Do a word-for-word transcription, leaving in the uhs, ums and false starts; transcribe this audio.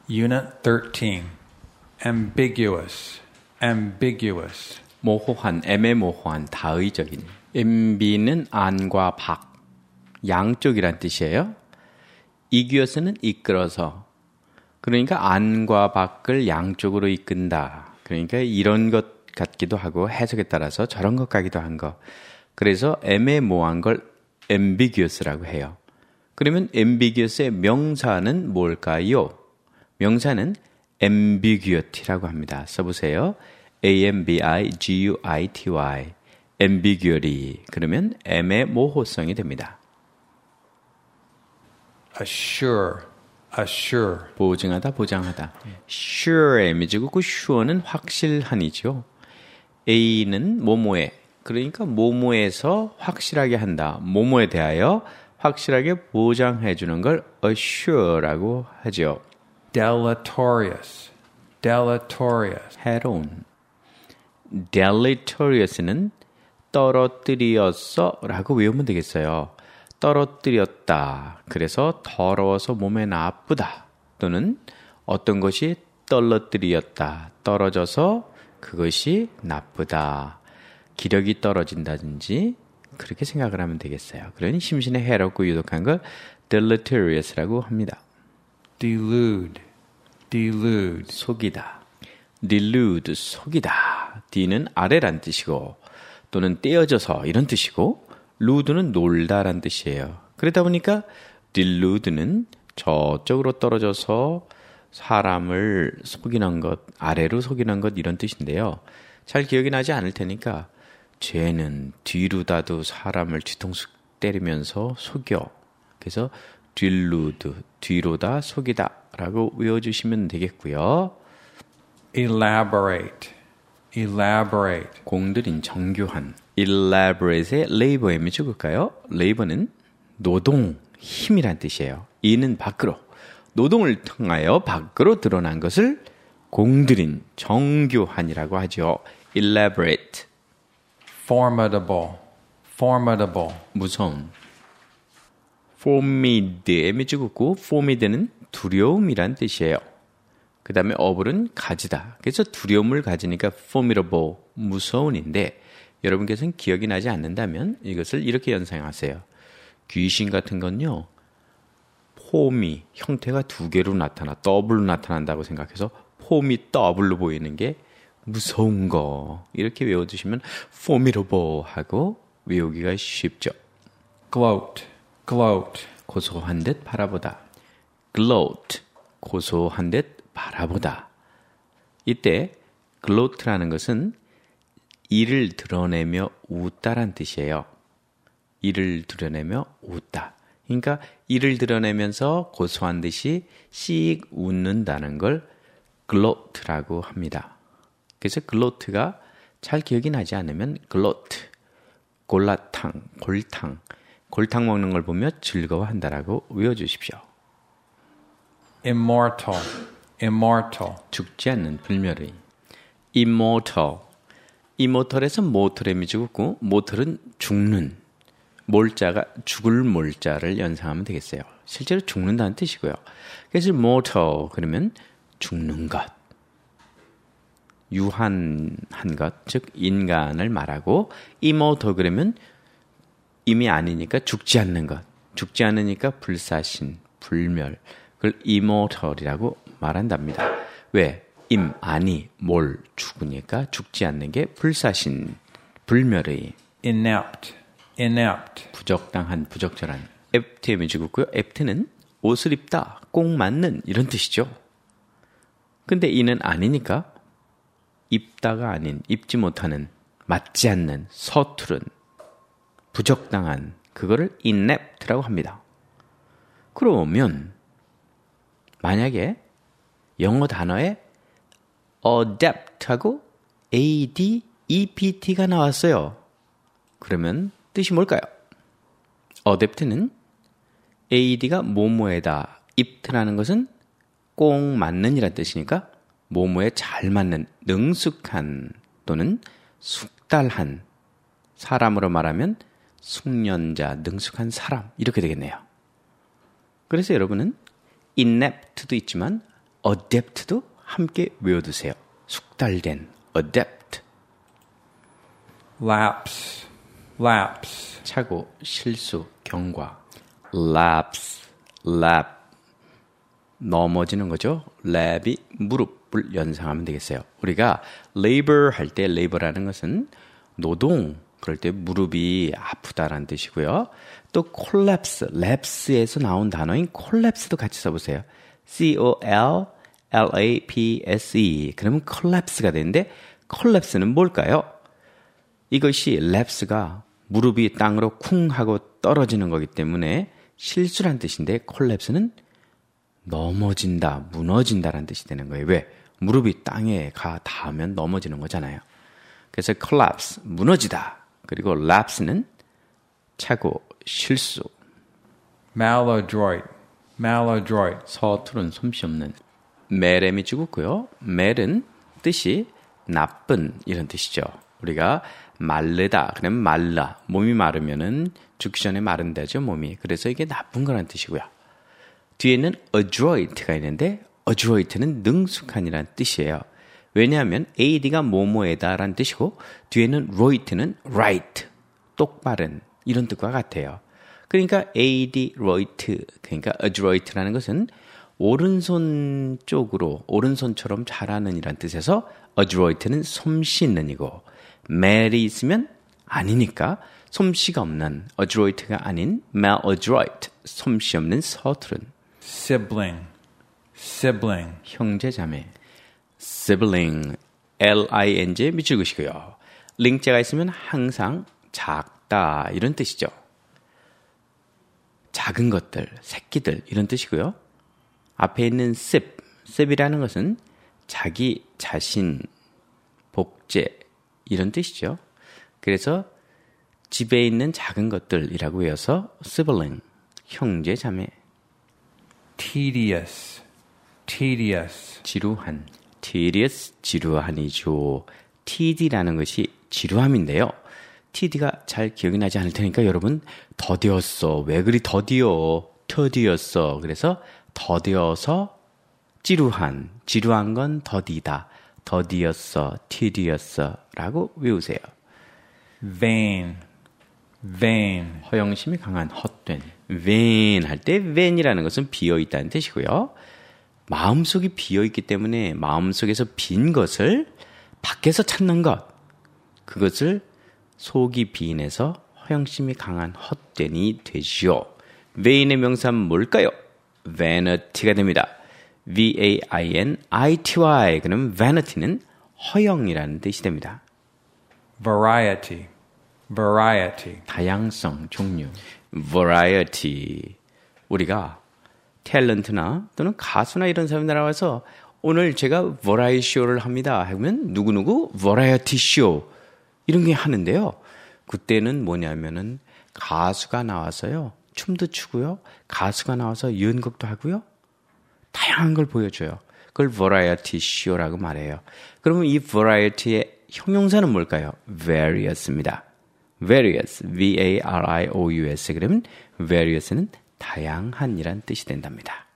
Unit thirteen. Ambiguous. Ambiguous. 모호한, 애매모호한, 다의적인. 엠비는 안과 밖, 양쪽이란 뜻이에요. 이규어스는 이끌어서. 그러니까 안과 밖을 양쪽으로 이끈다. 그러니까 이런 것 같기도 하고 해석에 따라서 저런 것 같기도 한 거. 그래서 애매모호한 걸 ambiguous라고 해요. 그러면 ambiguous의 명사는 뭘까요? 명사는 ambiguity라고 합니다. 써보세요. A-M-B-I-G-U-I-T-Y ambiguity. 그러면 애매모호성이 됩니다. Assure. Assure. 보증하다, 보장하다. sure의 이미지고 그 sure는 확실한이죠. A는 뭐뭐에, 그러니까 뭐뭐에서 확실하게 한다. 뭐뭐에 대하여 확실하게 보장해 주는 걸 assure라고 하죠. Deleterious. Deleterious. 해로운. deleterious는 떨어뜨렸어 라고 외우면 되겠어요. 떨어뜨렸다. 그래서 더러워서 몸에 나쁘다. 또는 어떤 것이 떨어뜨렸다. 떨어져서 그것이 나쁘다. 기력이 떨어진다든지 그렇게 생각을 하면 되겠어요. 그러니 심신에 해롭고 유독한 걸 deleterious라고 합니다. Delude. Delude. 속이다. delude, 속이다. D는 아래란 뜻이고 또는 떼어져서 이런 뜻이고 lude는 놀다란 뜻이에요. 그러다 보니까 delude는 저쪽으로 떨어져서 사람을 속이는 것, 아래로 속이는 것 이런 뜻인데요. 잘 기억이 나지 않을 테니까 죄는 뒤로다도 사람을 뒤통수 때리면서 속여. 그래서 delude, 뒤로다 속이다 라고 외워주시면 되겠고요. Elaborate. Elaborate. 공들인, 정교한. elaborate의 labour 의미 적을까요? labour는 노동, 힘이란 뜻이에요. 이는 밖으로. 노동을 통하여 밖으로 드러난 것을 공들인, 정교한이라고 하죠. elaborate. Formidable. Formidable. 무서운. formid의 미주국고 formid는 두려움이란 뜻이에요. 그 다음에 어불은 가지다. 그래서 두려움을 가지니까 formidable, 무서운인데 여러분께서는 기억이 나지 않는다면 이것을 이렇게 연상하세요. 귀신 같은 건요. 폼이 형태가 두 개로 나타나 더블로 나타난다고 생각해서 폼이 더블로 보이는 게 무서운 거 이렇게 외워두시면 formidable 하고 외우기가 쉽죠. Gloat. Gloat. 고소한 듯 바라보다. gloat. 고소한 듯 바라보다. 이때 gloat라는 것은 이를 드러내며 웃다란 뜻이에요. 이를 드러내며 웃다. 그러니까 이를 드러내면서 고소한 듯이 씩 웃는다는 걸 gloat라고 합니다. 그래서 gloat가 잘 기억이 나지 않으면 gloat, 골라탕, 골탕, 골탕 먹는 걸 보며 즐거워한다라고 외워주십시오. Immortal. Immortal. 죽지 않는 불멸의. immortal. immortal에서 mortal의 미주고 mortal은 죽는. 몰자가 죽을 몰자를 연상하면 되겠어요. 실제로 죽는다는 뜻이고요. 그래서 mortal 그러면 죽는 것, 유한한 것, 즉 인간을 말하고 immortal 그러면 이미 아니니까 죽지 않는 것, 죽지 않으니까 불사신, 불멸, 그걸 immortal이라고 말한답니다. 왜? 임, 아니, 몰, 죽으니까 죽지 않는 게 불사신, 불멸의. Inept. Inept. 부적당한, 부적절한. apt의 미주고요. apt는 옷을 입다, 꼭 맞는 이런 뜻이죠. 근데 이는 아니니까 입다가 아닌, 입지 못하는, 맞지 않는, 서투른, 부적당한, 그거를 inept라고 합니다. 그러면 만약에 영어 단어에 adept하고 adept가 나왔어요. 그러면 뜻이 뭘까요? adept는 ad가 뭐뭐에다, ipt라는 것은 꼭 맞는 이란 뜻이니까 뭐뭐에 잘 맞는, 능숙한 또는 숙달한, 사람으로 말하면 숙련자, 능숙한 사람 이렇게 되겠네요. 그래서 여러분은 inept도 있지만 adept도 함께 외워두세요. 숙달된 adept. lapse, lapse, 착오, 실수, 경과. lapse, lap. 넘어지는 거죠. lap이 무릎을 연상하면 되겠어요. 우리가 labor 할 때 labor라는 것은 노동, 그럴 때 무릎이 아프다라는 뜻이고요. 또 collapse, lapse에서 나온 단어인 collapse도 같이 써보세요. C-O-L-L-A-P-S-E. 그러면 collapse가 되는데 collapse는 뭘까요? 이것이 lapse가 무릎이 땅으로 쿵 하고 떨어지는 거기 때문에 실수란 뜻인데 collapse는 넘어진다, 무너진다라는 뜻이 되는 거예요. 왜? 무릎이 땅에 가 닿으면 넘어지는 거잖아요. 그래서 collapse, 무너지다. 그리고 lapse는 착오, 실수. maladroit, maladroit, 서투른 솜씨 없는. 멜엠이 죽었고요. 멜은 뜻이 나쁜 이런 뜻이죠. 우리가 마르다, 그러면 말라. 몸이 마르면은 죽기 전에 마른다죠, 몸이. 그래서 이게 나쁜 거라는 뜻이고요. 뒤에는 adroit가 있는데 adroit는 능숙한이라는 뜻이에요. 왜냐하면 ad가 뭐뭐에다라는 뜻이고 뒤에는 roit는 right, 똑바른 이런 뜻과 같아요. 그러니까 adroit, 그러니까 adroit라는 것은 오른손 쪽으로 오른손처럼 잘하는 이란 뜻에서 adroit는 솜씨 있는 이고 mal이 있으면 아니니까 솜씨가 없는 adroit가 아닌 maladroit, 솜씨 없는 서투른. sibling, sibling, 형제자매. sibling, L-I-N-G에 밑줄 그시고요. 링자가 있으면 항상 작다 이런 뜻이죠. 작은 것들, 새끼들 이런 뜻이고요. 앞에 있는 sib, sib이라는 것은 자기 자신, 복제 이런 뜻이죠. 그래서 집에 있는 작은 것들이라고 해서 sibling, 형제자매. tedious, tedious, 지루한, tedious, 지루한이죠. td라는 것이 지루함인데요. td가 잘 기억이 나지 않을 테니까 여러분 더디었어. 왜 그리 더디어? 더디었어. 그래서 더디어서 지루한, 지루한 건 더디다. 더디었어, tedious 라고 외우세요. vain, vain, 허영심이 강한, 헛된. vain 할 때 vain이라는 것은 비어있다는 뜻이고요. 마음속이 비어있기 때문에 마음속에서 빈 것을 밖에서 찾는 것, 그것을 속이 빈해서 허영심이 강한 헛된이 되지요. vain의 명사는 뭘까요? vanity가 됩니다. V-A-I-N-I-T-Y. 그럼 vanity는 허영이라는 뜻이 됩니다. variety, variety, 다양성, 종류. variety. 우리가 탤런트나 또는 가수나 이런 사람이 나와서 오늘 제가 variety 쇼를 합니다 하면 누구누구 variety 쇼 이런 게 하는데요. 그때는 뭐냐면은 가수가 나와서요. 춤도 추고요. 가수가 나와서 연극도 하고요. 다양한 걸 보여줘요. 그걸 variety show라고 말해요. 그러면 이 variety의 형용사는 뭘까요? various입니다. various, V-A-R-I-O-U-S. 그러면 various는 다양한이란 뜻이 된답니다.